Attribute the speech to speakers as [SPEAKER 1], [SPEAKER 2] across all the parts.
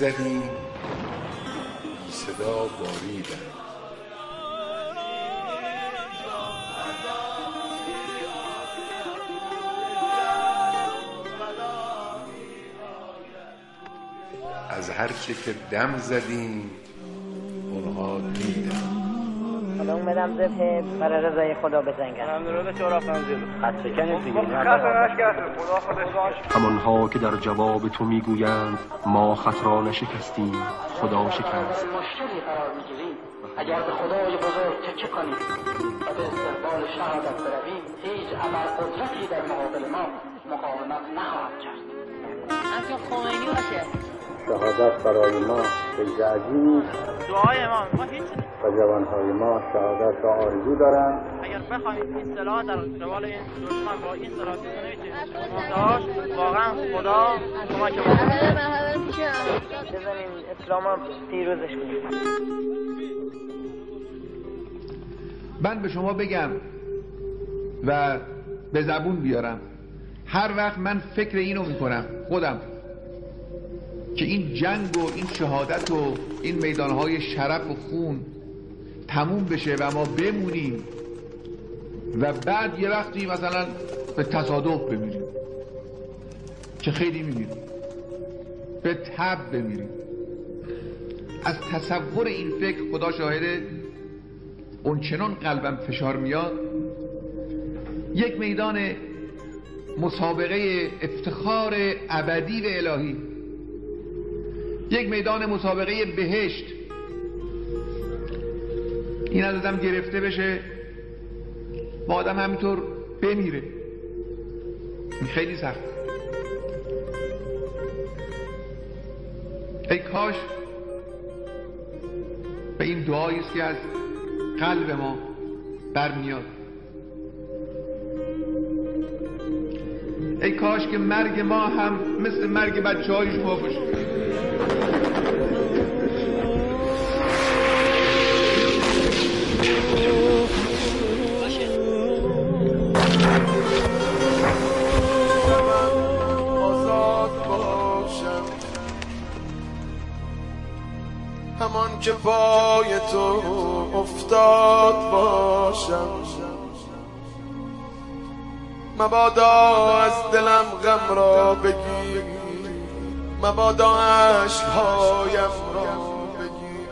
[SPEAKER 1] زدیم بی صدا باریدن. از هر چه که دم زدیم اونها دیدن.
[SPEAKER 2] حالا اومدم ذبح برای رضای خدا بزنگم.
[SPEAKER 3] ممنون به شورا فنزیل.
[SPEAKER 2] خط شکنید دیگه.
[SPEAKER 4] همانها که در جواب تو میگویند ما خط را نشکستیم خدا شکست.
[SPEAKER 2] مشکلی قرار میگیریم اگر به خدای بزرگ تکیه کنیم و به استقبال شهادت برویم هیچ ابرقدرتی در مقابل ما مقاومت نخواهد کرد. همچون خمینی باشه.
[SPEAKER 5] شهادت برای ما فیض عظیمی
[SPEAKER 3] دعای ما هیچ
[SPEAKER 5] و جوانهای ما شهادت را آرزو دارند.
[SPEAKER 3] اگر بخوایم این سلاح در قبال این دشمن با این سلاح نمیتونیم منتهاش واقعا خدا کمک ما
[SPEAKER 2] بزنیم اسلام هم پیروزش کنیم.
[SPEAKER 6] من به شما بگم و به زبون بیارم، هر وقت من فکر اینو میکنم خودم که این جنگ و این شهادت و این میدانهای شرف و خون تموم بشه و ما بمونیم و بعد یه وقتی مثلا به تصادف بمیریم که خیلی میمیریم، به تب بمیریم، از تصور این فکر خدا شاهده اون چنان قلبم فشار میاد. یک میدان مسابقه افتخار ابدی و الهی، یک میدان مسابقه بهشت، این از آدم گرفته بشه و آدم همینطور بمیره، این خیلی سخت. ای کاش به این دعایی است که از قلب ما برمیاد، ای کاش که مرگ ما هم مثل مرگ بچه‌های شما باشه.
[SPEAKER 7] همان که پای تو افتاد باشم، مبادا از دلم غم را بگیر، مبادا عشقهایم را بگیر.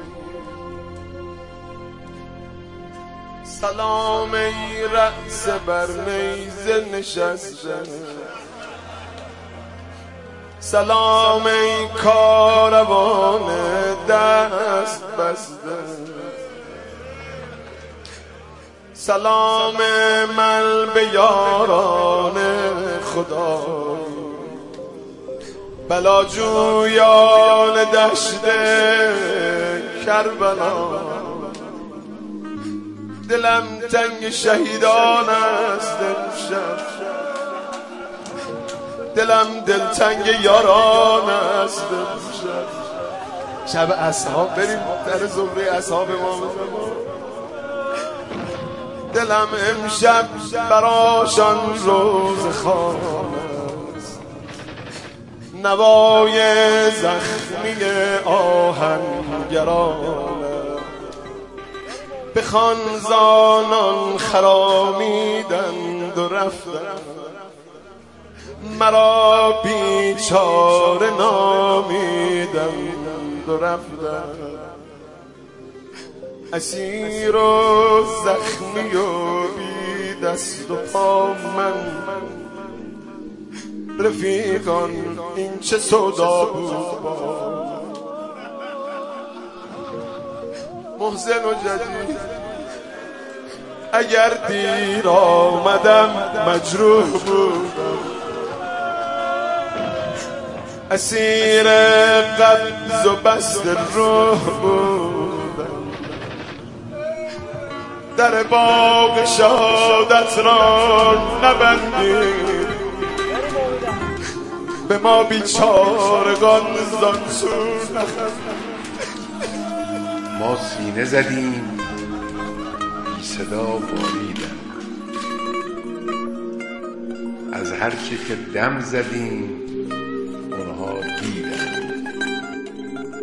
[SPEAKER 7] سلام ای رأس بر نیزه نشسته، سلام ای کاروان دست بسته، سلام من به یاران خدا، بلاجویان دشت کربلا. دلم تنگ شهیدان است امشب، دلم دلتنگ یاران است امشب. شب اصحاب بریم در زمره اصحاب ما بزنیم. دلم امشب براشان روز خواب است، نوای زخمی آهنگران به خانزانان خرامیدند و رفتند، مرا بیچاره نامیدند و رفتند. اسیر و زخمی و بی دست و پا من، رفیقان این چه سودا بود با محسن و جدید. اگر دیر آمدم مجروح بودم، اسیر قبض و بست روح بودم. در باغ شهادت را نبندید، به ما بیچارگان زانسو نخند.
[SPEAKER 1] ما سینه زدیم بی صدا باریدن. از هر چه که دم زدیم اونها دیدن.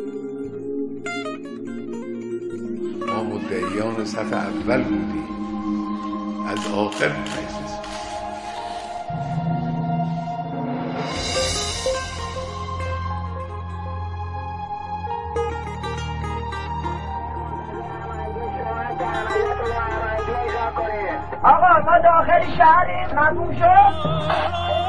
[SPEAKER 1] مدعیان صف اول بودیم، از آخر میرسیم.
[SPEAKER 2] آقا ما داخل شهریم، ممنون شد.